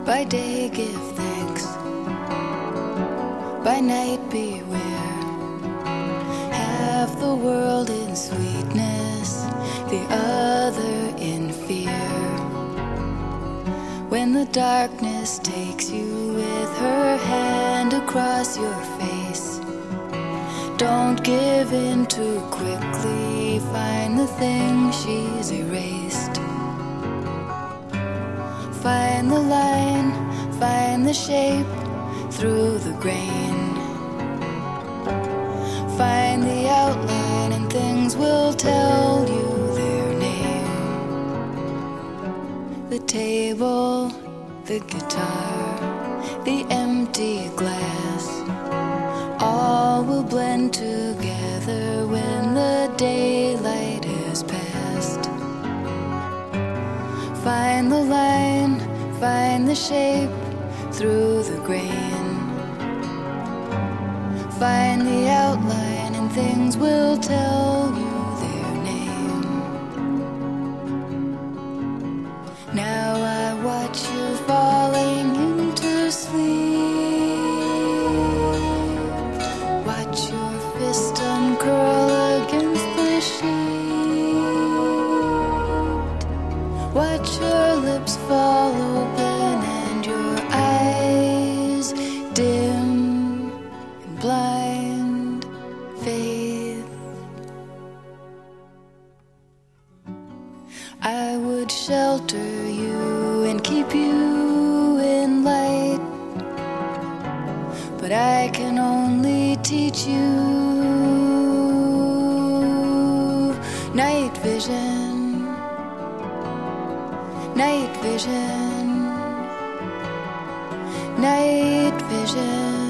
By day give thanks, by night beware. Half the world in sweetness, the other in fear. When the darkness takes you with her hand across your face, don't give in too quickly, find the thing she's erased. Find the line, find the shape through the grain. Find the outline and things will tell you their name. The table, the guitar, the empty glass, all will blend together when the daylight has passed. Find the line, find the shape through the grain. Find the outline and things will tell you their name. Now I watch you falling into sleep. Watch your fist uncurl against the sheet. Watch your lips fall open and your eyes dim in blind faith. I would shelter you and keep you in light, but I can only teach you night vision, night vision, night vision.